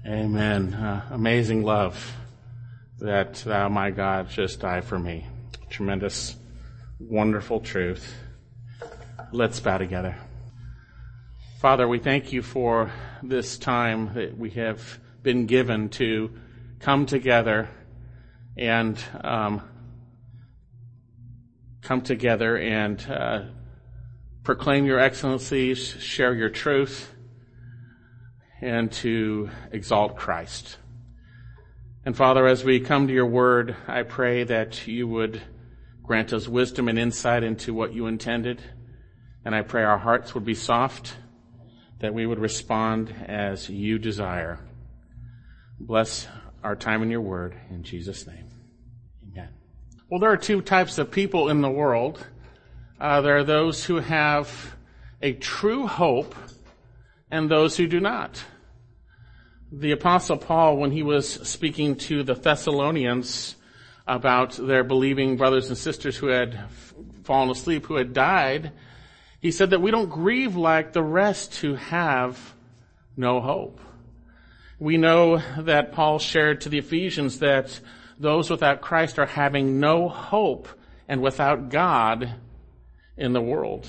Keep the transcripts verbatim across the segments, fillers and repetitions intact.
Amen. Uh, amazing love that thou, my God, just die for me. Tremendous, wonderful truth. Let's bow together. Father, we thank you for this time that we have been given to come together and um, come together and uh, proclaim your excellencies, share your truth, and to exalt Christ. And Father, as we come to your word, I pray that you would grant us wisdom and insight into what you intended. And I pray our hearts would be soft, that we would respond as you desire. Bless our time in your word. In Jesus' name, amen. Well, there are two types of people in the world. Uh, there are those who have a true hope and those who do not. The Apostle Paul, when he was speaking to the Thessalonians about their believing brothers and sisters who had fallen asleep, who had died, he said that we don't grieve like the rest who have no hope. We know that Paul shared to the Ephesians that those without Christ are having no hope and without God in the world.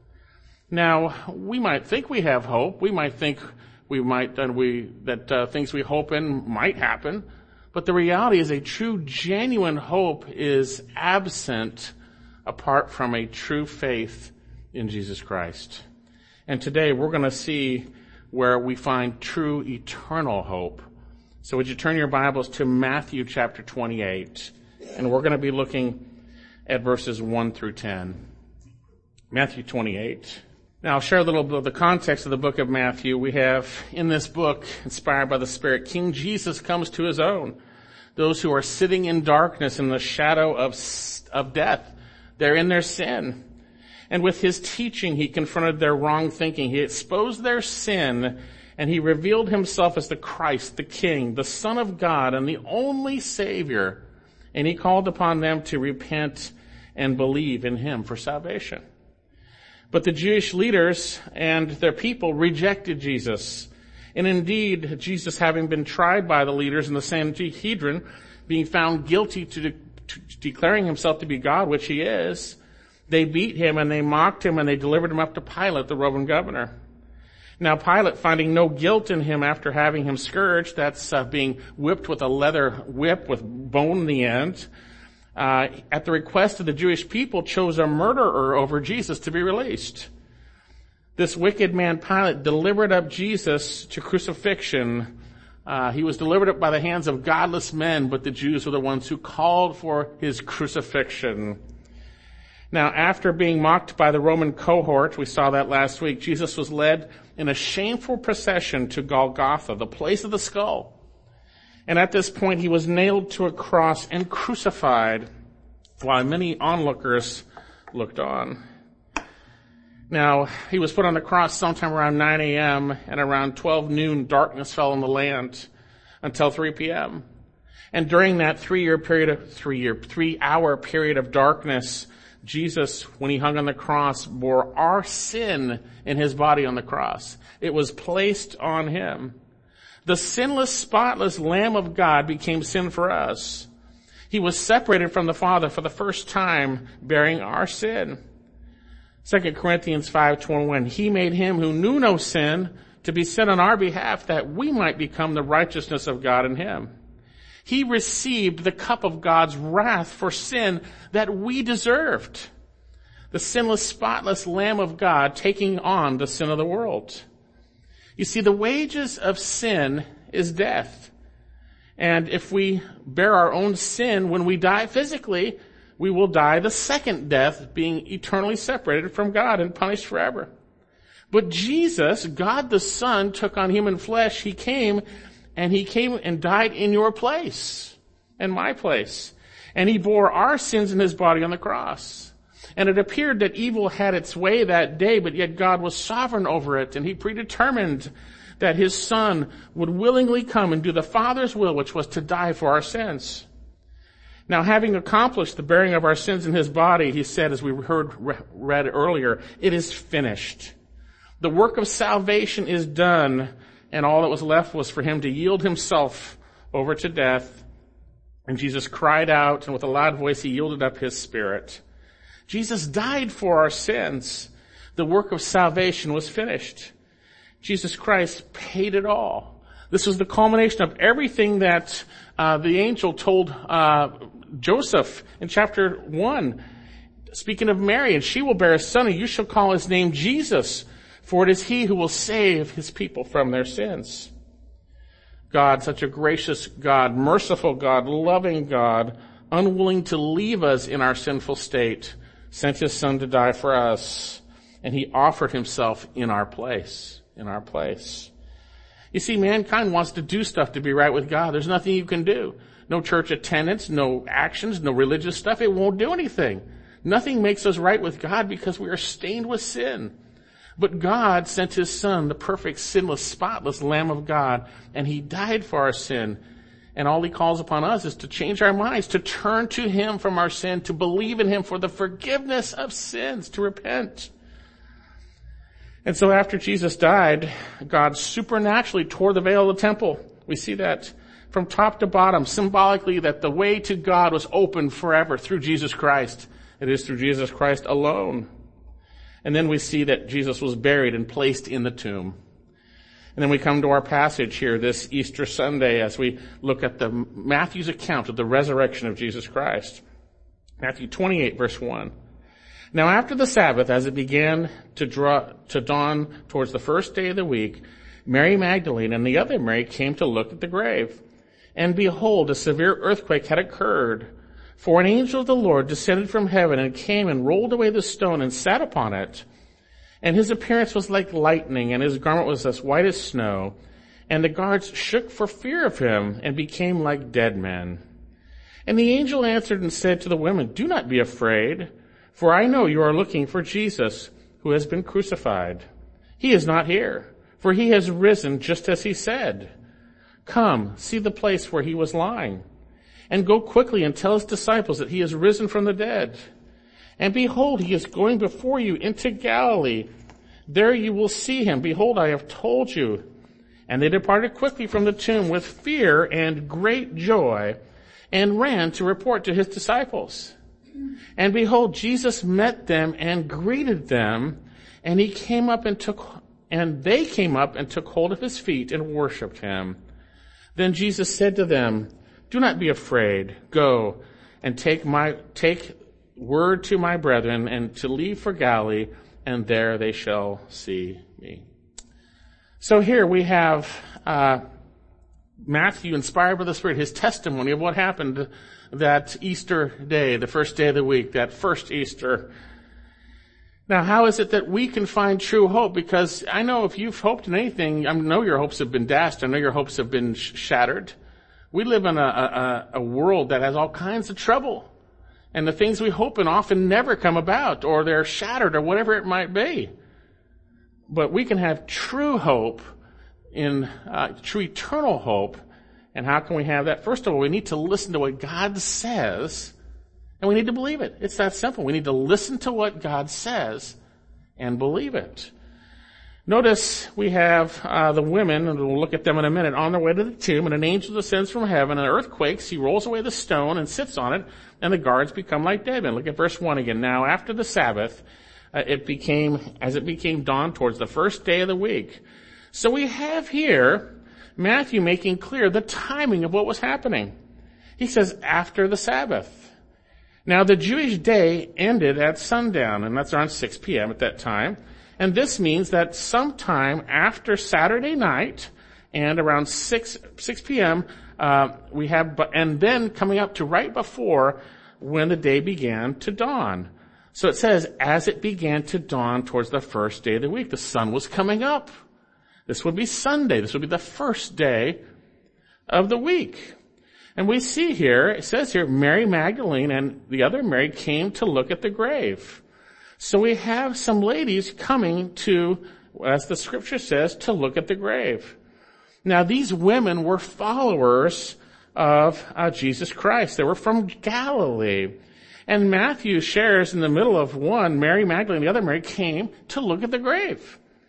Now, we might think we have hope. We might think we might and we that uh, things we hope in might happen, but the reality is a true, genuine hope is absent apart from a true faith in Jesus Christ. And today we're going to see where we find true eternal hope. So would you turn your Bibles to Matthew chapter twenty-eight, and we're going to be looking at verses one through ten. Matthew twenty-eight. Now, I'll share a little bit of the context of the book of Matthew. We have in this book, inspired by the Spirit, King Jesus comes to his own. Those who are sitting in darkness in the shadow of, of death. They're in their sin. And with his teaching, he confronted their wrong thinking. He exposed their sin, and he revealed himself as the Christ, the King, the Son of God, and the only Savior. And he called upon them to repent and believe in him for salvation. But the Jewish leaders and their people rejected Jesus. And indeed, Jesus, having been tried by the leaders in the Sanhedrin, being found guilty to, de- to declaring himself to be God, which he is, they beat him and they mocked him and they delivered him up to Pilate, the Roman governor. Now Pilate, finding no guilt in him after having him scourged, that's uh, being whipped with a leather whip with bone in the end, Uh, at the request of the Jewish people, chose a murderer over Jesus to be released. This wicked man, Pilate, delivered up Jesus to crucifixion. Uh, he was delivered up by the hands of godless men, but the Jews were the ones who called for his crucifixion. Now, after being mocked by the Roman cohort, we saw that last week, Jesus was led in a shameful procession to Golgotha, the place of the skull. And at this point, he was nailed to a cross and crucified while many onlookers looked on. Now, he was put on the cross sometime around nine a.m. and around twelve noon, darkness fell on the land until three p.m. And during that three-year period of, three-year, three-hour period of darkness, Jesus, when he hung on the cross, bore our sin in his body on the cross. It was placed on him. The sinless, spotless Lamb of God became sin for us. He was separated from the Father for the first time, bearing our sin. Second Corinthians five twenty-one, he made him who knew no sin to be sin on our behalf, that we might become the righteousness of God in him. He received the cup of God's wrath for sin that we deserved. The sinless, spotless Lamb of God taking on the sin of the world. You see, the wages of sin is death. And if we bear our own sin when we die physically, we will die the second death, being eternally separated from God and punished forever. But Jesus, God the Son, took on human flesh. He came and he came and died in your place and my place. And he bore our sins in his body on the cross. And it appeared that evil had its way that day, but yet God was sovereign over it, and he predetermined that his Son would willingly come and do the Father's will, which was to die for our sins. Now, having accomplished the bearing of our sins in his body, he said, as we heard read earlier, it is finished. The work of salvation is done, and all that was left was for him to yield himself over to death. And Jesus cried out, and with a loud voice he yielded up his spirit. Jesus died for our sins. The work of salvation was finished. Jesus Christ paid it all. This was the culmination of everything that uh, the angel told uh, Joseph in chapter one. Speaking of Mary, and she will bear a son, and you shall call his name Jesus, for it is he who will save his people from their sins. God, such a gracious God, merciful God, loving God, unwilling to leave us in our sinful state, sent his son to die for us, and he offered himself in our place, in our place. You see, mankind wants to do stuff to be right with God. There's nothing you can do. No church attendance, no actions, no religious stuff. It won't do anything. Nothing makes us right with God because we are stained with sin. But God sent his son, the perfect, sinless, spotless Lamb of God, and he died for our sin. And all he calls upon us is to change our minds, to turn to him from our sin, to believe in him for the forgiveness of sins, to repent. And so after Jesus died, God supernaturally tore the veil of the temple. We see that from top to bottom, symbolically that the way to God was opened forever through Jesus Christ. It is through Jesus Christ alone. And then we see that Jesus was buried and placed in the tomb. And then we come to our passage here this Easter Sunday as we look at the Matthew's account of the resurrection of Jesus Christ. Matthew twenty-eight, verse one. Now after the Sabbath, as it began to draw, to dawn towards the first day of the week, Mary Magdalene and the other Mary came to look at the grave. And behold, a severe earthquake had occurred. For an angel of the Lord descended from heaven and came and rolled away the stone and sat upon it. And his appearance was like lightning, and his garment was as white as snow. And the guards shook for fear of him and became like dead men. And the angel answered and said to the women, do not be afraid, for I know you are looking for Jesus, who has been crucified. He is not here, for he has risen just as he said. Come, see the place where he was lying. And go quickly and tell his disciples that he is risen from the dead. And behold, he is going before you into Galilee. There you will see him. Behold, I have told you. And they departed quickly from the tomb with fear and great joy, and ran to report to his disciples. And behold, Jesus met them and greeted them, and he came up and took, and they came up and took hold of his feet and worshipped him. Then Jesus said to them, do not be afraid. Go and take my, take word to my brethren and to leave for Galilee, and there they shall see me. So here we have, uh, Matthew, inspired by the Spirit, his testimony of what happened that Easter day, the first day of the week, that first Easter. Now, how is it that we can find true hope? Because I know if you've hoped in anything, I know your hopes have been dashed. I know your hopes have been sh- shattered. We live in a, a, a world that has all kinds of trouble. And the things we hope in often never come about, or they're shattered, or whatever it might be. But we can have true hope in, uh, true eternal hope. And how can we have that? First of all, we need to listen to what God says, and we need to believe it. It's that simple. We need to listen to what God says and believe it. Notice we have uh, the women, and we'll look at them in a minute, on their way to the tomb, and an angel descends from heaven, and an earth quakes. He rolls away the stone and sits on it, and the guards become like dead men. Look at verse one again. Now, after the Sabbath, uh, it became, as it became dawn towards the first day of the week. So we have here Matthew making clear the timing of what was happening. He says, after the Sabbath. Now, the Jewish day ended at sundown, and that's around six p.m. at that time. And this means that sometime after Saturday night and around six p.m., uh, we have, and then coming up to right before when the day began to dawn. So it says, as it began to dawn towards the first day of the week, the sun was coming up. This would be Sunday. This would be the first day of the week. And we see here, it says here, Mary Magdalene and the other Mary came to look at the grave. So we have some ladies coming to, as the scripture says, to look at the grave. Now these women were followers of uh, Jesus Christ. They were from Galilee. And Matthew shares in the middle of one, Mary Magdalene, the other Mary came to look at the grave.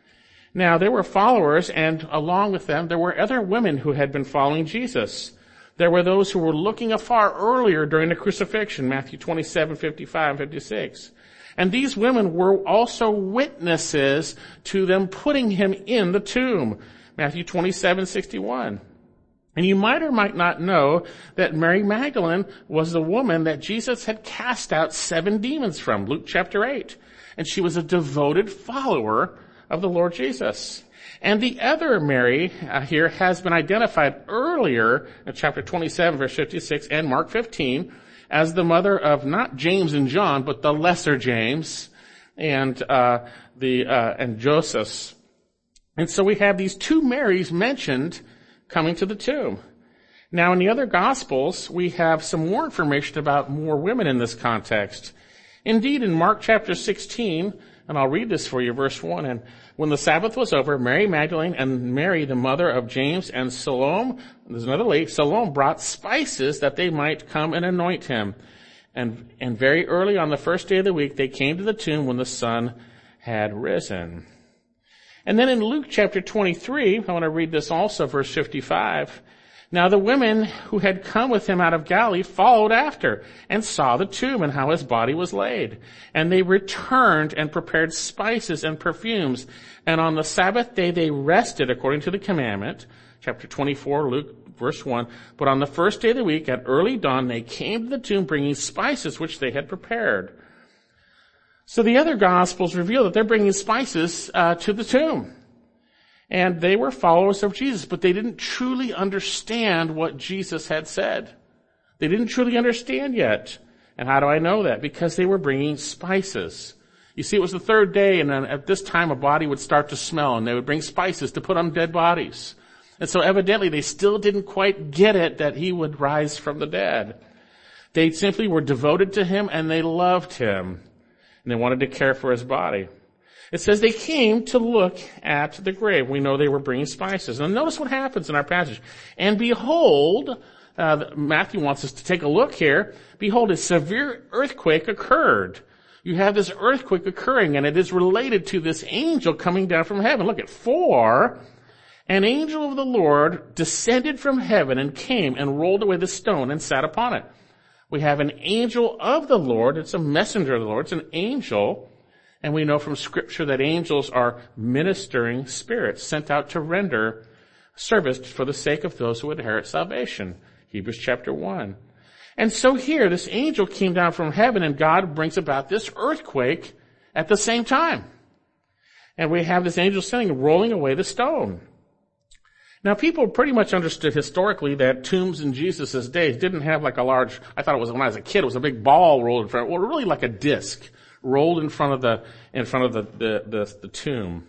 Now, there were followers, and along with them, there were other women who had been following Jesus. There were those who were looking afar earlier during the crucifixion, Matthew twenty-seven, fifty-five, and fifty-six. And these women were also witnesses to them putting him in the tomb, Matthew twenty-seven, sixty-one. And you might or might not know that Mary Magdalene was the woman that Jesus had cast out seven demons from, Luke chapter eight. And she was a devoted follower of the Lord Jesus. And the other Mary uh, here has been identified earlier in chapter twenty-seven, verse fifty-six, and Mark fifteen, as the mother of not James and John, but the lesser James and uh the uh and Joseph. And so we have these two Marys mentioned coming to the tomb. Now, in the other Gospels, we have some more information about more women in this context. Indeed, in Mark chapter sixteen, and I'll read this for you, verse one, and when the Sabbath was over, Mary Magdalene and Mary, the mother of James, and Salome, there's another lady, Salome brought spices that they might come and anoint him. And, and very early on the first day of the week, they came to the tomb when the sun had risen. And then in Luke chapter twenty-three, I want to read this also, verse fifty-five. Now the women who had come with him out of Galilee followed after and saw the tomb and how his body was laid. And they returned and prepared spices and perfumes. And on the Sabbath day they rested according to the commandment. Chapter twenty-four, Luke, verse one. But on the first day of the week at early dawn they came to the tomb bringing spices which they had prepared. So the other Gospels reveal that they're bringing spices uh, to the tomb. And they were followers of Jesus, but they didn't truly understand what Jesus had said. They didn't truly understand yet. And how do I know that? Because they were bringing spices. You see, it was the third day, and then at this time a body would start to smell, and they would bring spices to put on dead bodies. And so evidently they still didn't quite get it that he would rise from the dead. They simply were devoted to him, and they loved him. And they wanted to care for his body. It says they came to look at the grave. We know they were bringing spices. And notice what happens in our passage. And behold, uh, Matthew wants us to take a look here. Behold, a severe earthquake occurred. You have this earthquake occurring, and it is related to this angel coming down from heaven. Look at four. An angel of the Lord descended from heaven and came and rolled away the stone and sat upon it. We have an angel of the Lord. It's a messenger of the Lord. It's an angel. And we know from Scripture that angels are ministering spirits sent out to render service for the sake of those who inherit salvation. Hebrews chapter one. And so here, this angel came down from heaven, and God brings about this earthquake at the same time. And we have this angel sitting, rolling away the stone. Now, people pretty much understood historically that tombs in Jesus' days didn't have like a large, I thought it was when I was a kid, it was a big ball rolled in front, well, really like a disc rolled in front of the, in front of the, the, the, the tomb.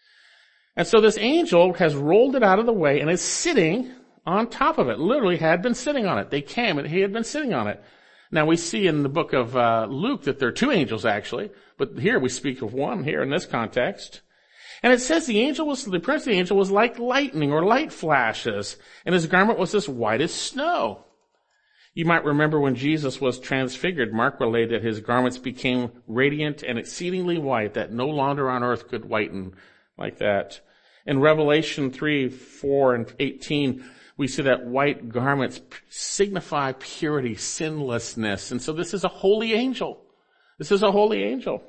And so this angel has rolled it out of the way and is sitting on top of it, literally had been sitting on it. They came and he had been sitting on it. Now we see in the book of uh, Luke that there are two angels actually, but here we speak of one here in this context. And it says the angel was, the appearance of the angel was like lightning or light flashes, and his garment was as white as snow. You might remember when Jesus was transfigured, Mark related that his garments became radiant and exceedingly white, that no longer on earth could whiten like that. In Revelation three, four, and eighteen, we see that white garments signify purity, sinlessness. And so this is a holy angel. This is a holy angel.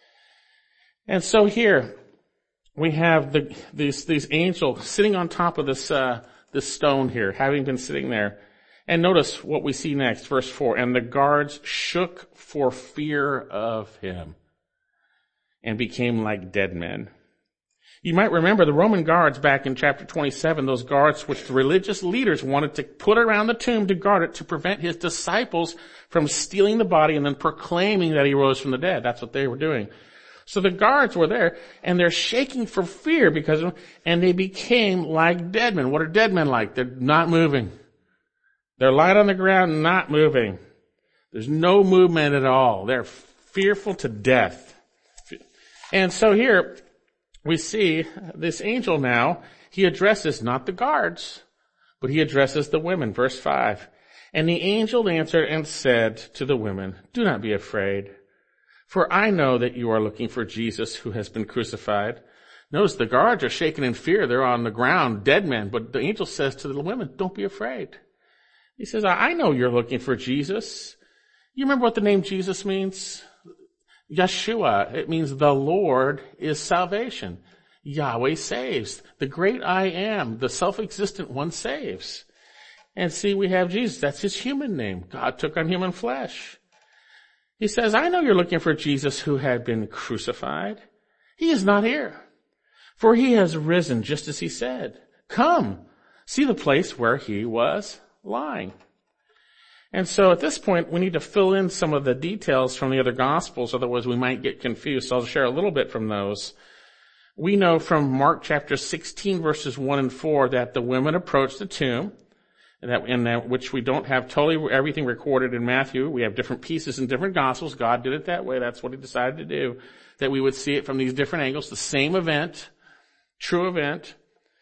And so here we have the, these, these angels sitting on top of this, uh, this stone here, having been sitting there. And notice what we see next, verse four. And the guards shook for fear of him and became like dead men. You might remember the Roman guards back in chapter twenty-seven, those guards which the religious leaders wanted to put around the tomb to guard it to prevent his disciples from stealing the body and then proclaiming that he rose from the dead. That's what they were doing. So the guards were there and they're shaking for fear because of, and they became like dead men. What are dead men like? They're not moving. They're lying on the ground, not moving. There's no movement at all. They're fearful to death. And so here we see this angel now, he addresses not the guards, but he addresses the women. Verse five. And the angel answered and said to the women, do not be afraid, for I know that you are looking for Jesus who has been crucified. Notice the guards are shaking in fear. They're on the ground, dead men. But the angel says to the women, don't be afraid. He says, I know you're looking for Jesus. You remember what the name Jesus means? Yeshua. It means the Lord is salvation. Yahweh saves. The great I am, the self-existent one, saves. And see, we have Jesus. That's his human name. God took on human flesh. He says, I know you're looking for Jesus who had been crucified. He is not here, for he has risen just as he said. Come, see the place where he was lying. And so at this point, we need to fill in some of the details from the other Gospels, otherwise we might get confused. So I'll share a little bit from those. We know from Mark chapter sixteen, verses one and four, that the women approached the tomb, and that, in that, which we don't have totally everything recorded in Matthew. We have different pieces in different Gospels. God did it that way. That's what he decided to do, that we would see it from these different angles, the same event, true event.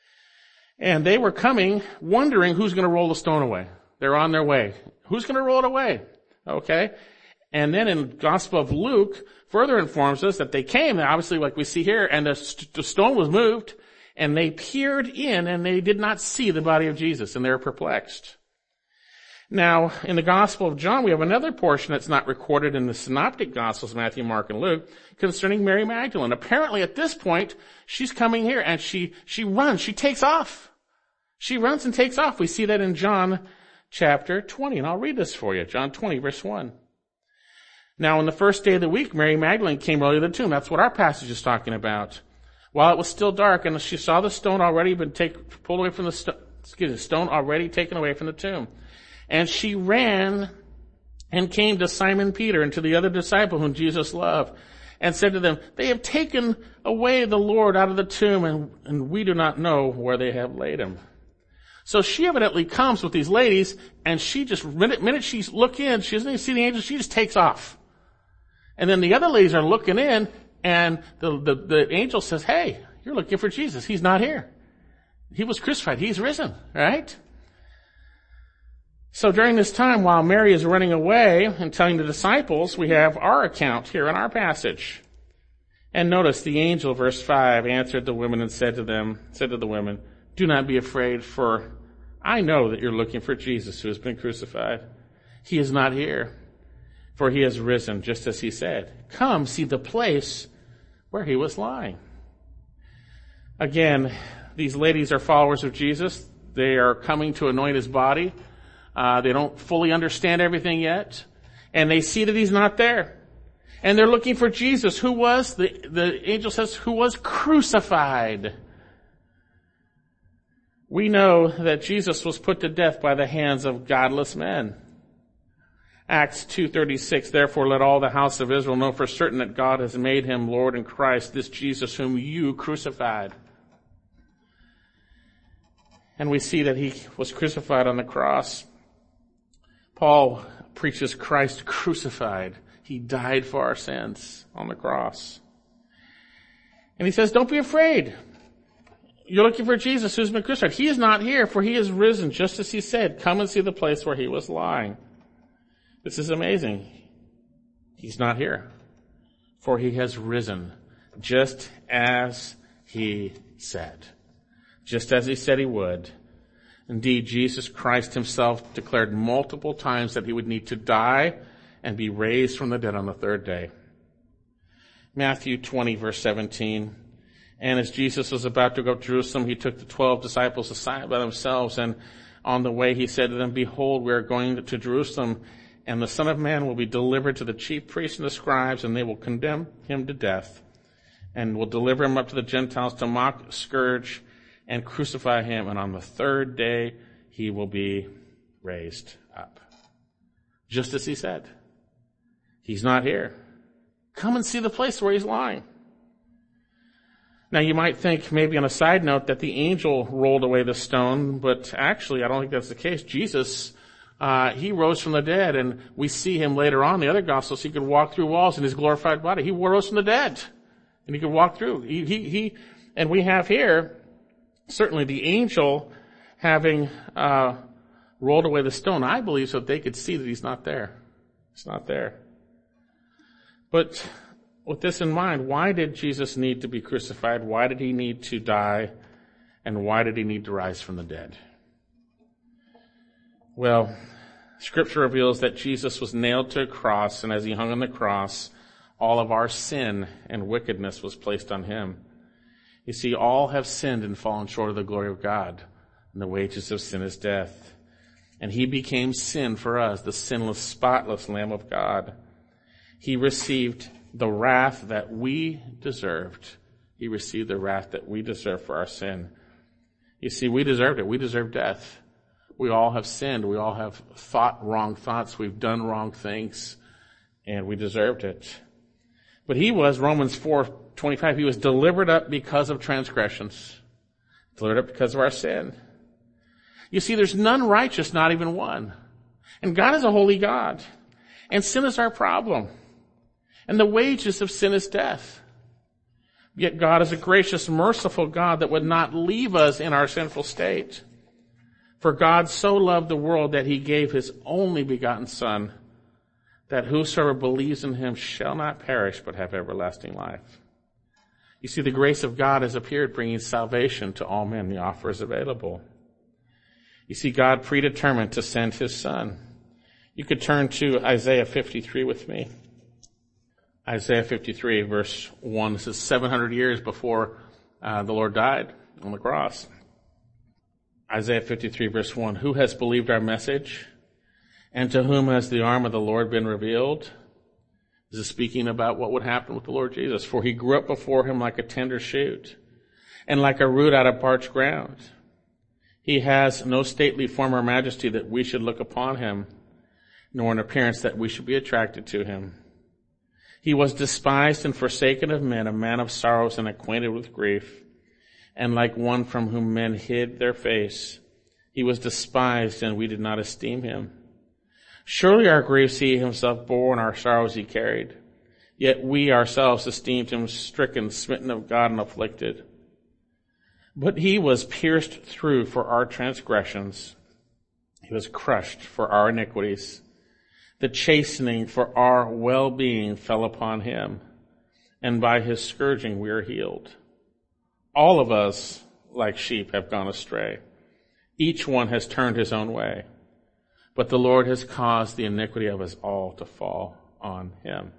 And they were coming, wondering who's going to roll the stone away. They're on their way. Who's going to roll it away? Okay. And then in Gospel of Luke further informs us that they came, obviously like we see here, and the, st- the stone was moved, and they peered in, and they did not see the body of Jesus, and they were perplexed. Now, in the Gospel of John, we have another portion that's not recorded in the Synoptic Gospels, Matthew, Mark, and Luke, concerning Mary Magdalene. Apparently at this point, she's coming here, and she, she runs, she takes off. She runs and takes off. We see that in John chapter twenty, and I'll read this for you. John twenty, verse one. Now, on the first day of the week, Mary Magdalene came early to the tomb. That's what our passage is talking about. While it was still dark, and she saw the stone already been take, pulled away from the sto- excuse me, stone already taken away from the tomb. And she ran and came to Simon Peter and to the other disciple whom Jesus loved, and said to them, they have taken away the Lord out of the tomb, and, and we do not know where they have laid him. So she evidently comes with these ladies, and she just, minute, minute she's look in, she doesn't even see the angel, she just takes off. And then the other ladies are looking in, and the, the, the angel says, hey, you're looking for Jesus. He's not here. He was crucified. He's risen, right? So during this time, while Mary is running away and telling the disciples, we have our account here in our passage. And notice the angel, verse five, answered the women and said to them, said to the women, do not be afraid, for I know that you're looking for Jesus who has been crucified. He is not here, for he has risen, just as he said. Come, see the place where he was lying. Again, these ladies are followers of Jesus. They are coming to anoint his body. Uh, they don't fully understand everything yet. And they see that he's not there. And they're looking for Jesus, who was, the, the angel says, who was crucified. We know that Jesus was put to death by the hands of godless men. Acts two thirty-six, therefore let all the house of Israel know for certain that God has made him Lord and Christ, this Jesus whom you crucified. And we see that he was crucified on the cross. Paul preaches Christ crucified. He died for our sins on the cross. And he says, don't be afraid. You're looking for Jesus who's been crucified. He is not here, for he is risen, just as he said. Come and see the place where he was lying. This is amazing. He's not here, for he has risen, just as he said. Just as he said he would. Indeed, Jesus Christ himself declared multiple times that he would need to die and be raised from the dead on the third day. Matthew twenty, verse seventeen. And as Jesus was about to go to Jerusalem, he took the twelve disciples aside by themselves, and on the way he said to them, behold, we are going to Jerusalem, and the Son of Man will be delivered to the chief priests and the scribes, and they will condemn him to death, and will deliver him up to the Gentiles to mock, scourge, and crucify him, and on the third day he will be raised up. Just as he said. He's not here. Come and see the place where he's lying. Now you might think, maybe on a side note, that the angel rolled away the stone, but actually I don't think that's the case. Jesus, uh, he rose from the dead, and we see him later on in the other Gospels. He could walk through walls in his glorified body. He rose from the dead, and he could walk through. He, he, he and we have here, certainly the angel having uh rolled away the stone, I believe, so that they could see that he's not there. He's not there. But with this in mind, why did Jesus need to be crucified? Why did he need to die? And why did he need to rise from the dead? Well, Scripture reveals that Jesus was nailed to a cross, and as he hung on the cross, all of our sin and wickedness was placed on him. You see, all have sinned and fallen short of the glory of God, and the wages of sin is death. And he became sin for us, the sinless, spotless Lamb of God. He received the wrath that we deserved. He received the wrath that we deserve for our sin. You see, we deserved it. We deserve death. We all have sinned. We all have thought wrong thoughts. We've done wrong things, and we deserved it. But he was, Romans four twenty-five, he was delivered up because of transgressions. Delivered up because of our sin. You see, there's none righteous, not even one. And God is a holy God. And sin is our problem. And the wages of sin is death. Yet God is a gracious, merciful God that would not leave us in our sinful state. For God so loved the world that he gave his only begotten Son, that whosoever believes in him shall not perish but have everlasting life. You see, the grace of God has appeared, bringing salvation to all men. The offer is available. You see, God predetermined to send his Son. You could turn to Isaiah fifty-three with me. Isaiah fifty-three, verse one. This is seven hundred years before uh, the Lord died on the cross. Isaiah fifty-three, verse one. Who has believed our message? And to whom has the arm of the Lord been revealed? This is speaking about what would happen with the Lord Jesus. For he grew up before him like a tender shoot, and like a root out of parched ground. He has no stately form or majesty that we should look upon him, nor an appearance that we should be attracted to him. He was despised and forsaken of men, a man of sorrows and acquainted with grief, and like one from whom men hid their face. He was despised, and we did not esteem him. Surely our griefs he himself bore, and our sorrows he carried. Yet we ourselves esteemed him stricken, smitten of God, and afflicted. But he was pierced through for our transgressions. He was crushed for our iniquities. The chastening for our well-being fell upon him, and by his scourging we are healed. All of us, like sheep, have gone astray. Each one has turned his own way. But the Lord has caused the iniquity of us all to fall on him.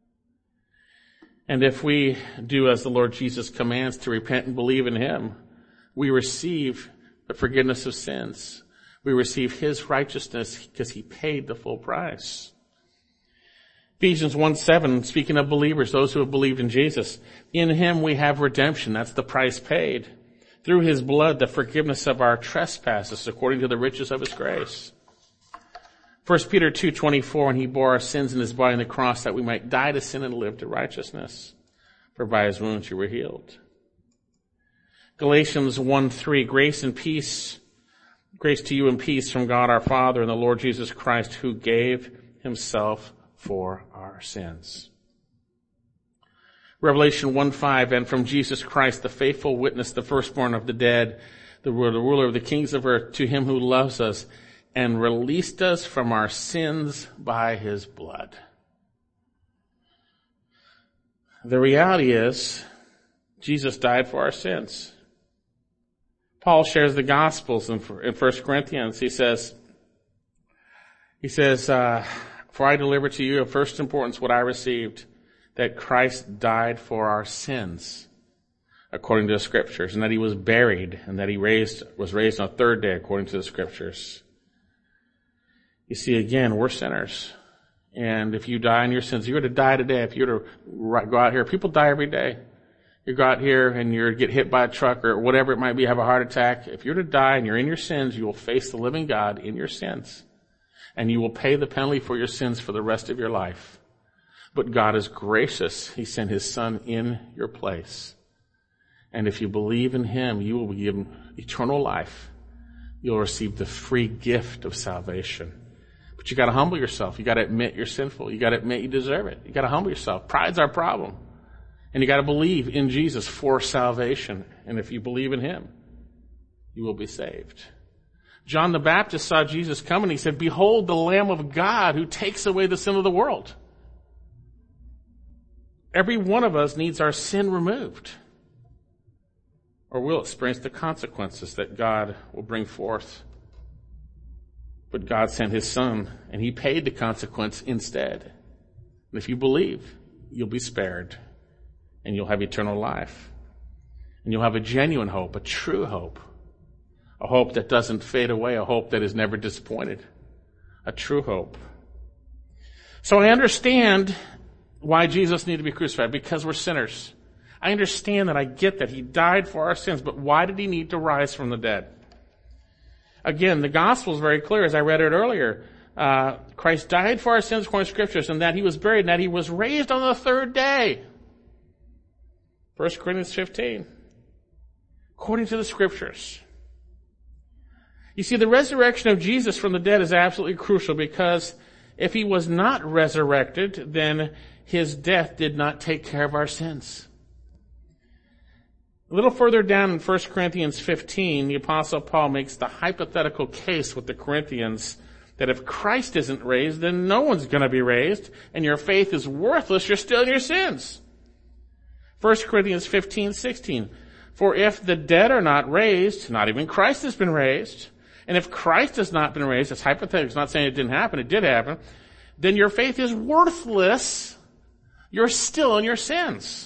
And if we do as the Lord Jesus commands, to repent and believe in him, we receive the forgiveness of sins. We receive his righteousness because he paid the full price. Ephesians one seven, speaking of believers, those who have believed in Jesus, in him we have redemption. That's the price paid. Through his blood, the forgiveness of our trespasses according to the riches of his grace. First Peter two twenty-four, and he bore our sins in his body on the cross that we might die to sin and live to righteousness. For by his wounds you were healed. Galatians one three, grace and peace, grace to you and peace from God our Father and the Lord Jesus Christ, who gave himself for our sins. Revelation one five, and from Jesus Christ, the faithful witness, the firstborn of the dead, the ruler of the kings of earth, to him who loves us and released us from our sins by his blood. The reality is, Jesus died for our sins. Paul shares the Gospels in First Corinthians. He says, he says, uh, for I deliver to you of first importance what I received, that Christ died for our sins, according to the Scriptures, and that he was buried, and that he raised was raised on the third day, according to the Scriptures. You see, again, we're sinners. And if you die in your sins, you were to die today. If you were to go out here, people die every day. You go out here and you get hit by a truck or whatever it might be, have a heart attack. If you're to die and you're in your sins, you will face the living God in your sins. And you will pay the penalty for your sins for the rest of your life. But God is gracious. He sent his Son in your place. And if you believe in him, you will be given eternal life. You'll receive the free gift of salvation. But you got to humble yourself. You got to admit you're sinful. You got to admit you deserve it. You got to humble yourself. Pride's our problem. And you got to believe in Jesus for salvation. And if you believe in him, you will be saved. John the Baptist saw Jesus come and he said, behold the Lamb of God who takes away the sin of the world. every one of us needs our sin removed, or we'll experience the consequences that God will bring forth. But God sent his Son, and he paid the consequence instead. And if you believe, you'll be spared, and you'll have eternal life. And you'll have a genuine hope, a true hope, a hope that doesn't fade away, a hope that is never disappointed, a true hope. So I understand why Jesus needed to be crucified, because we're sinners. I understand that. I get that. He died for our sins, but why did he need to rise from the dead? Again, the gospel is very clear, as I read it earlier. Uh, Christ died for our sins according to Scriptures, and that he was buried, and that he was raised on the third day. First Corinthians fifteen. According to the Scriptures. You see, the resurrection of Jesus from the dead is absolutely crucial, because if he was not resurrected, then his death did not take care of our sins. A little further down in First Corinthians fifteen, the Apostle Paul makes the hypothetical case with the Corinthians that if Christ isn't raised, then no one's going to be raised, and your faith is worthless, you're still in your sins. First Corinthians fifteen sixteen. For if the dead are not raised, not even Christ has been raised, and if Christ has not been raised, it's hypothetical, it's not saying it didn't happen, it did happen, then your faith is worthless, you're still in your sins.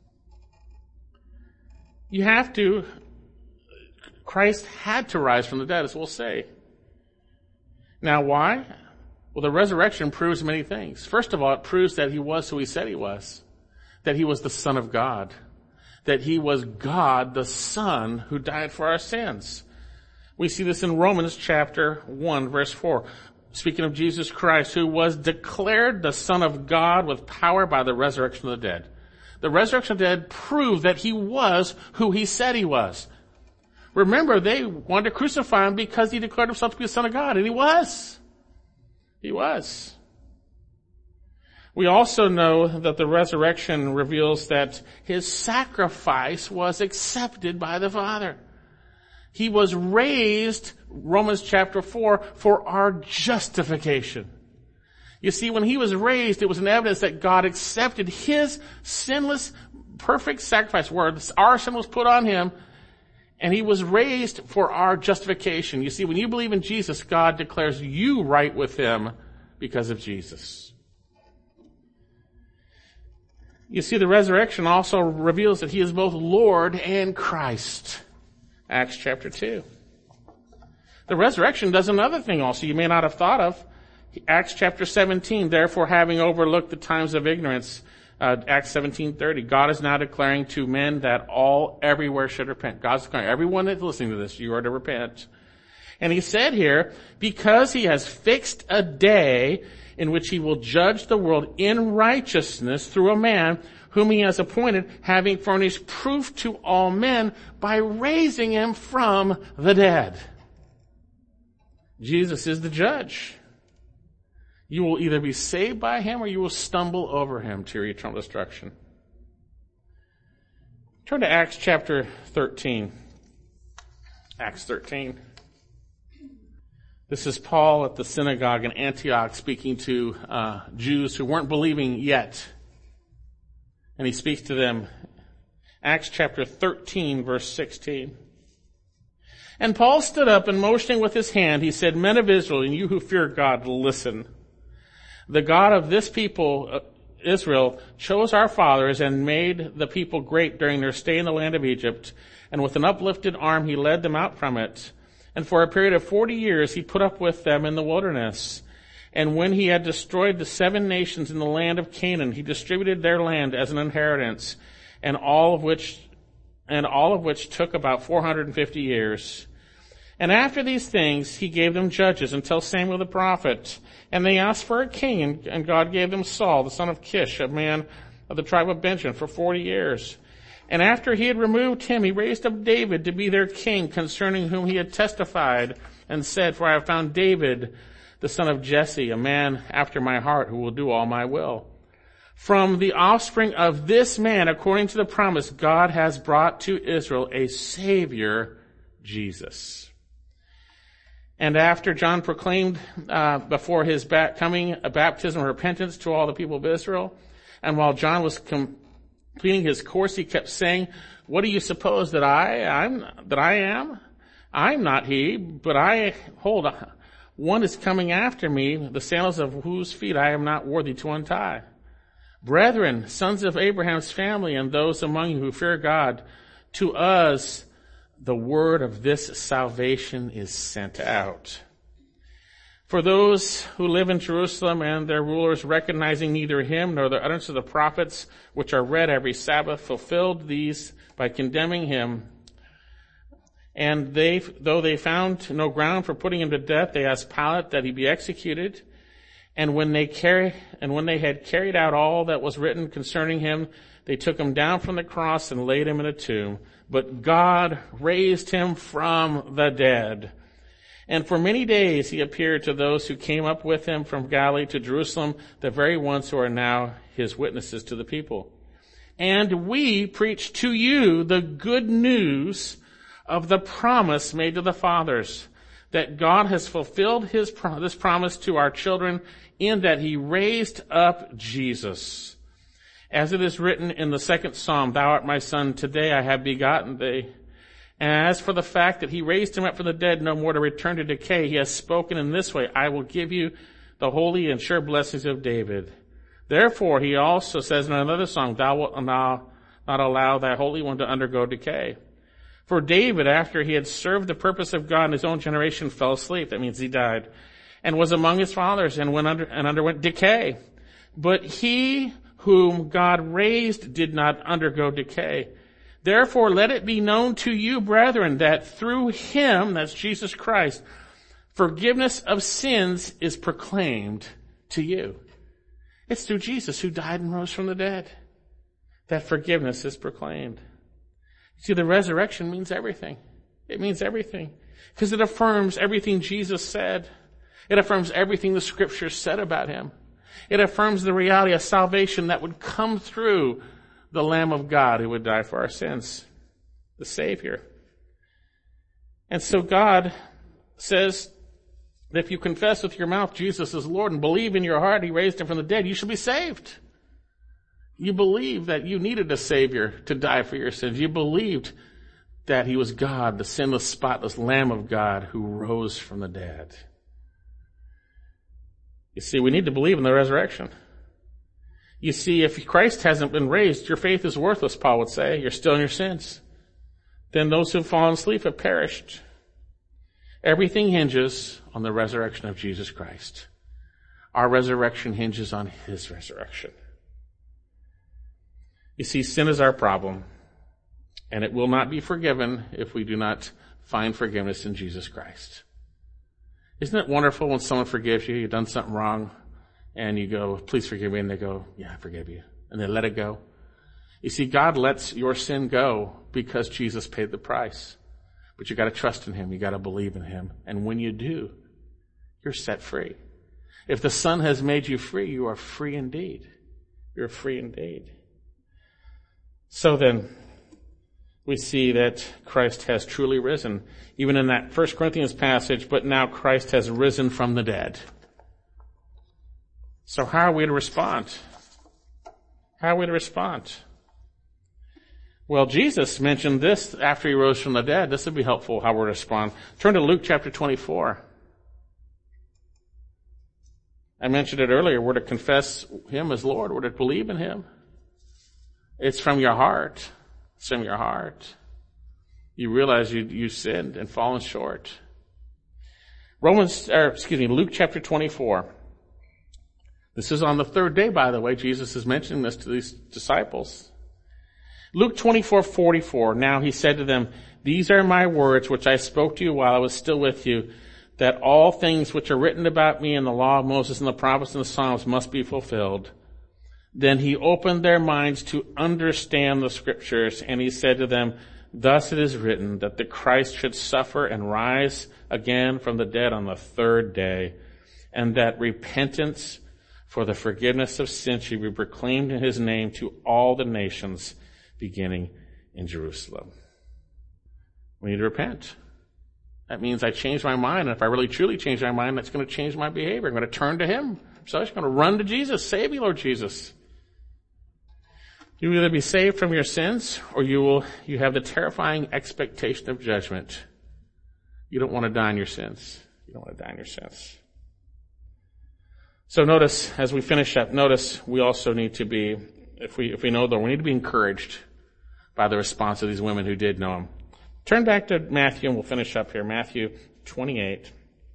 You have to, Christ had to rise from the dead, as we'll say. Now why? Well, the resurrection proves many things. First of all, it proves that he was who he said he was. That he was the Son of God. That he was God, the Son, who died for our sins. We see this in Romans chapter one, verse four. Speaking of Jesus Christ, who was declared the Son of God with power by the resurrection of the dead. The resurrection of the dead proved that he was who he said he was. Remember, they wanted to crucify him because he declared himself to be the Son of God, and he was. He was. We also know that the resurrection reveals that his sacrifice was accepted by the Father. He was raised, Romans chapter four, for our justification. You see, when he was raised, it was an evidence that God accepted his sinless, perfect sacrifice, where our sin was put on him, and he was raised for our justification. You see, when you believe in Jesus, God declares you right with him because of Jesus. You see, the resurrection also reveals that he is both Lord and Christ. Acts chapter two. The resurrection does another thing also you may not have thought of. Acts chapter seventeen, therefore having overlooked the times of ignorance, uh, Acts seventeen thirty, God is now declaring to men that all everywhere should repent. God's declaring, everyone that's listening to this, you are to repent. And he said here, because he has fixed a day in which he will judge the world in righteousness through a man whom he has appointed, having furnished proof to all men by raising him from the dead. Jesus is the judge. You will either be saved by him or you will stumble over him to your eternal destruction. Turn to Acts chapter thirteen. Acts thirteen. This is Paul at the synagogue in Antioch speaking to uh, Jews who weren't believing yet. And he speaks to them. Acts chapter thirteen, verse sixteen. And Paul stood up and motioning with his hand, he said, Men of Israel, and you who fear God, listen. The God of this people, uh, Israel, chose our fathers and made the people great during their stay in the land of Egypt. And with an uplifted arm, he led them out from it. And for a period of forty years, he put up with them in the wilderness. And when he had destroyed the seven nations in the land of Canaan, he distributed their land as an inheritance, and all of which, and all of which took about four hundred fifty years. And after these things, he gave them judges until Samuel the prophet. And they asked for a king, and, and God gave them Saul, the son of Kish, a man of the tribe of Benjamin, for forty years. And after he had removed him, he raised up David to be their king, concerning whom he had testified and said, For I have found David, the son of Jesse, a man after my heart, who will do all my will. From the offspring of this man, according to the promise, God has brought to Israel a Savior, Jesus. And after John proclaimed uh, before his ba- coming a baptism of repentance to all the people of Israel, And while John was completing his course, he kept saying, what do you suppose that I, I'm, that I am? I'm not he, but I, hold on. One is coming after me, the sandals of whose feet I am not worthy to untie. Brethren, sons of Abraham's family, and those among you who fear God, to us the word of this salvation is sent out. For those who live in Jerusalem and their rulers, recognizing neither him nor the utterance of the prophets, which are read every Sabbath, fulfilled these by condemning him. And they, though they found no ground for putting him to death, they asked Pilate that he be executed. And when they carry, and when they had carried out all that was written concerning him, they took him down from the cross and laid him in a tomb. But God raised him from the dead. And for many days he appeared to those who came up with him from Galilee to Jerusalem, the very ones who are now his witnesses to the people. And we preach to you the good news of the promise made to the fathers, that God has fulfilled his pro- this promise to our children in that he raised up Jesus. As it is written in the second Psalm, thou art my son, today I have begotten thee. And as for the fact that he raised him up from the dead, no more to return to decay, he has spoken in this way, I will give you the holy and sure blessings of David. Therefore, he also says in another song, thou wilt not allow thy Holy One to undergo decay. For David, after he had served the purpose of God in his own generation, fell asleep. That means he died. And was among his fathers and went under, and underwent decay. But he whom God raised did not undergo decay. Therefore, let it be known to you, brethren, that through him, that's Jesus Christ, forgiveness of sins is proclaimed to you. It's through Jesus, who died and rose from the dead, that forgiveness is proclaimed. See, the resurrection means everything. It means everything. Because it affirms everything Jesus said. It affirms everything the scriptures said about him. It affirms the reality of salvation that would come through the Lamb of God who would die for our sins, the Savior. And so God says that if you confess with your mouth Jesus is Lord and believe in your heart he raised him from the dead, you shall be saved. You believe that you needed a Savior to die for your sins. You believed that he was God, the sinless, spotless Lamb of God who rose from the dead. You see, we need to believe in the resurrection. You see, if Christ hasn't been raised, your faith is worthless, Paul would say. You're still in your sins. Then those who have fallen asleep have perished. Everything hinges on the resurrection of Jesus Christ. Our resurrection hinges on his resurrection. You see, sin is our problem, and it will not be forgiven if we do not find forgiveness in Jesus Christ. Isn't it wonderful when someone forgives you, you've done something wrong, and you go, please forgive me, and they go, yeah, I forgive you, and they let it go? You see, God lets your sin go because Jesus paid the price. But you got to trust in him, you got to believe in him, and when you do, you're set free. If the Son has made you free, you are free indeed. You're free indeed. So then, we see that Christ has truly risen, even in that First Corinthians passage, but now Christ has risen from the dead. So how are we to respond? How are we to respond? Well, Jesus mentioned this after he rose from the dead. This would be helpful how we're to respond. Turn to Luke chapter twenty-four. I mentioned it earlier. We're to confess him as Lord. We're to believe in him. It's from your heart. It's from your heart. You realize you, you sinned and fallen short. Romans, or excuse me, Luke chapter twenty-four. This is on the third day, by the way. Jesus is mentioning this to these disciples. Luke twenty-four forty-four. Now he said to them, these are my words which I spoke to you while I was still with you, that all things which are written about me in the law of Moses and the prophets and the Psalms must be fulfilled. Then he opened their minds to understand the scriptures, and he said to them, thus it is written that the Christ should suffer and rise again from the dead on the third day, and that repentance for the forgiveness of sins should be proclaimed in his name to all the nations, beginning in Jerusalem. We need to repent. That means I change my mind, and if I really truly change my mind, that's going to change my behavior. I'm going to turn to him. So I'm just going to run to Jesus. Save me, Lord Jesus. You will either be saved from your sins, or you will, you have the terrifying expectation of judgment. You don't want to die in your sins. You don't want to die in your sins. So notice, as we finish up, notice we also need to be, if we, if we know though, we need to be encouraged by the response of these women who did know him. Turn back to Matthew and we'll finish up here. Matthew twenty-eight.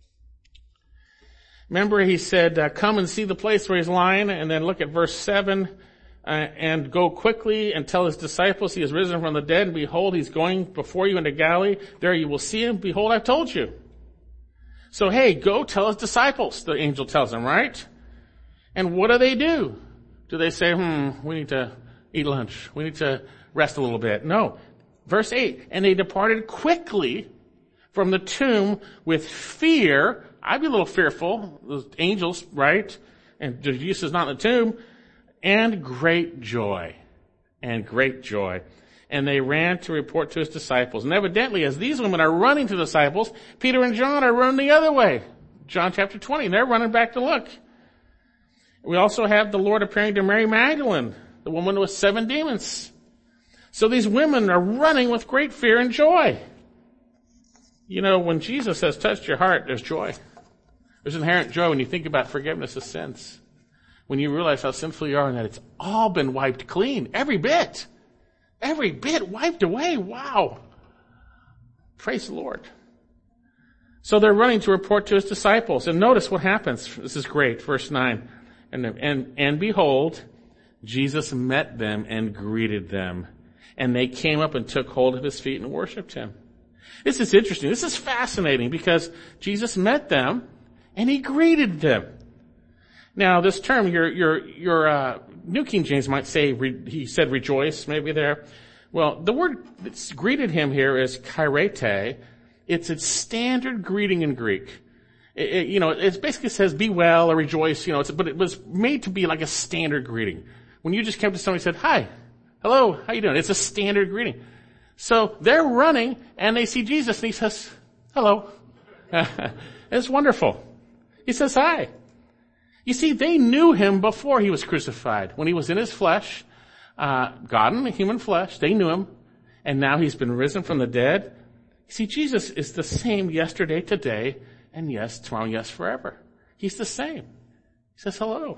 Remember he said, uh, come and see the place where he's lying, and then look at verse seven. Uh, and go quickly and tell his disciples he is risen from the dead, and behold, he's going before you into Galilee. There you will see him. Behold, I've told you. So hey, go tell his disciples, the angel tells them, right? And what do they do? Do they say, hmm, we need to eat lunch. We need to rest a little bit. No. Verse eight, and they departed quickly from the tomb with fear. I'd be a little fearful. Those angels, right? And Jesus is not in the tomb. And great joy. And great joy. And they ran to report to his disciples. And evidently, as these women are running to the disciples, Peter and John are running the other way. John chapter twenty, and they're running back to look. We also have the Lord appearing to Mary Magdalene, the woman with seven demons. So these women are running with great fear and joy. You know, when Jesus has touched your heart, there's joy. There's inherent joy when you think about forgiveness of sins. When you realize how sinful you are and that it's all been wiped clean. Every bit. Every bit wiped away. Wow. Praise the Lord. So they're running to report to his disciples. And notice what happens. This is great. Verse nine. And, and, and behold, Jesus met them and greeted them. And they came up and took hold of his feet and worshiped him. This is interesting. This is fascinating because Jesus met them and he greeted them. Now, this term, your, your, your, uh, New King James might say, re, he said rejoice, maybe there. Well, the word that's greeted him here is kairete. It's a standard greeting in Greek. It, it, you know, it basically says be well or rejoice, you know, it's, but it was made to be like a standard greeting. When you just came to somebody and said, hi, hello, how you doing? It's a standard greeting. So they're running and they see Jesus and he says, hello. It's wonderful. He says, hi. You see, they knew him before he was crucified. When he was in his flesh, uh, God in human flesh, they knew him. And now he's been risen from the dead. You see, Jesus is the same yesterday, today, and yes, tomorrow, yes, forever. He's the same. He says hello.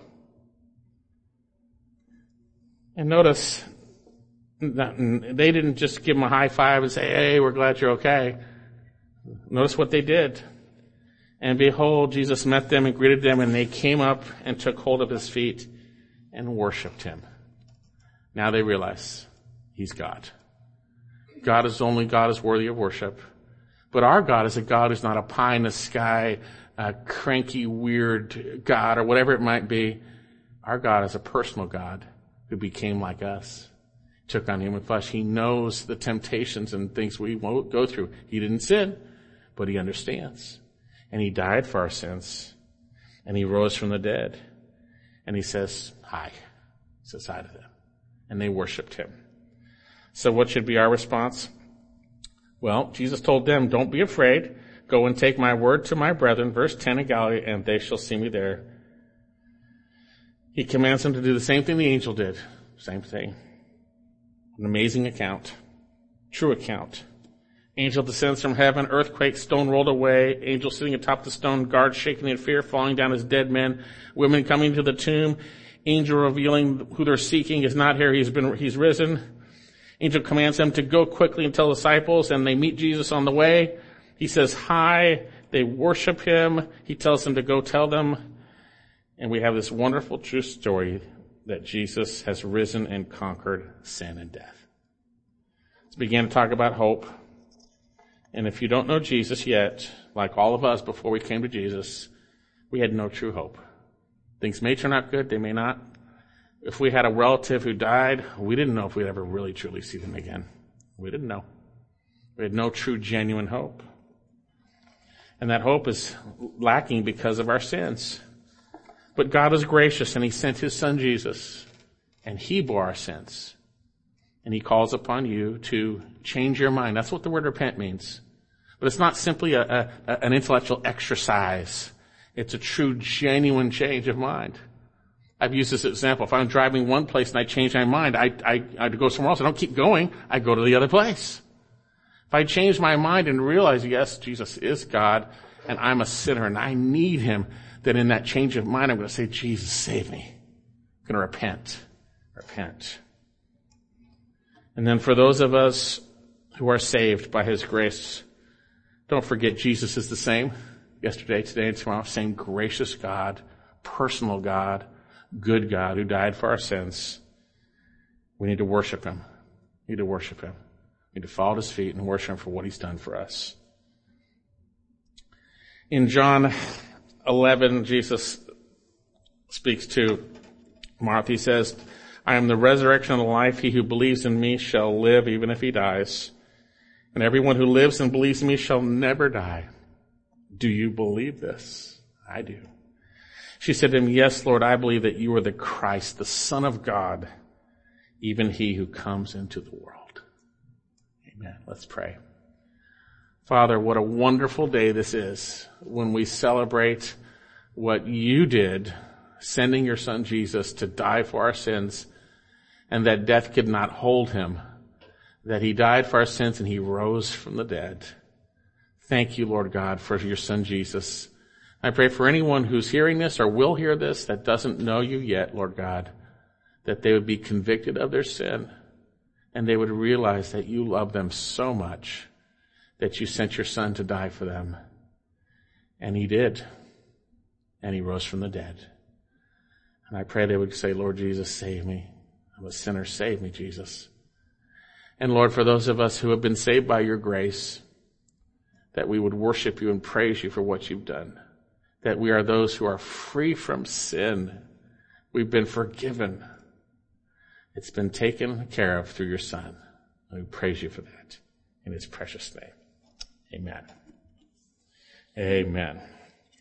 And notice, they didn't just give him a high five and say, hey, we're glad you're okay. Notice what they did. And behold, Jesus met them and greeted them, and they came up and took hold of his feet and worshiped him. Now they realize he's God. God is only God is worthy of worship. But our God is a God who's not a pie in the sky, a cranky, weird God, or whatever it might be. Our God is a personal God who became like us, took on human flesh. He knows the temptations and things we won't go through. He didn't sin, but he understands. And he died for our sins. And he rose from the dead. And he says, hi. He says hi to them. And they worshiped him. So what should be our response? Well, Jesus told them, don't be afraid. Go and take my word to my brethren, verse ten in Galilee, and they shall see me there. He commands them to do the same thing the angel did. Same thing. An amazing account. True account. Angel descends from heaven, earthquake, stone rolled away, angel sitting atop the stone, guards shaking in fear, falling down as dead men, women coming to the tomb, angel revealing who they're seeking is not here, he's been, he's risen. Angel commands them to go quickly and tell disciples, and they meet Jesus on the way. He says hi, they worship him, he tells them to go tell them, and we have this wonderful true story that Jesus has risen and conquered sin and death. Let's begin to talk about hope. And if you don't know Jesus yet, like all of us before we came to Jesus, we had no true hope. Things may turn out good, they may not. If we had a relative who died, we didn't know if we'd ever really truly see them again. We didn't know. We had no true, genuine hope. And that hope is lacking because of our sins. But God is gracious, and he sent his son Jesus, and he bore our sins. And he calls upon you to change your mind. That's what the word repent means. But it's not simply a, a, an intellectual exercise. It's a true, genuine change of mind. I've used this example. If I'm driving one place and I change my mind, I, I, I go somewhere else. I don't keep going. I go to the other place. If I change my mind and realize, yes, Jesus is God and I'm a sinner and I need him, then in that change of mind, I'm going to say, Jesus, save me. I'm going to repent. Repent. And then for those of us who are saved by his grace, don't forget Jesus is the same yesterday, today, and tomorrow. Same gracious God, personal God, good God who died for our sins. We need to worship him. We need to worship him. We need to fall at his feet and worship him for what he's done for us. In John eleven, Jesus speaks to Martha. He says, I am the resurrection and the life. He who believes in me shall live even if he dies. And everyone who lives and believes in me shall never die. Do you believe this? I do. She said to him, yes, Lord, I believe that you are the Christ, the Son of God, even he who comes into the world. Amen. Let's pray. Father, what a wonderful day this is when we celebrate what you did, sending your son Jesus to die for our sins, and that death could not hold him, that he died for our sins and he rose from the dead. Thank you, Lord God, for your son Jesus. I pray for anyone who's hearing this or will hear this that doesn't know you yet, Lord God, that they would be convicted of their sin and they would realize that you love them so much that you sent your son to die for them. And he did. And he rose from the dead. And I pray they would say, Lord Jesus, save me. I'm a sinner. Save me, Jesus. And Lord, for those of us who have been saved by your grace, that we would worship you and praise you for what you've done. That we are those who are free from sin. We've been forgiven. It's been taken care of through your son. And we praise you for that in his precious name. Amen. Amen.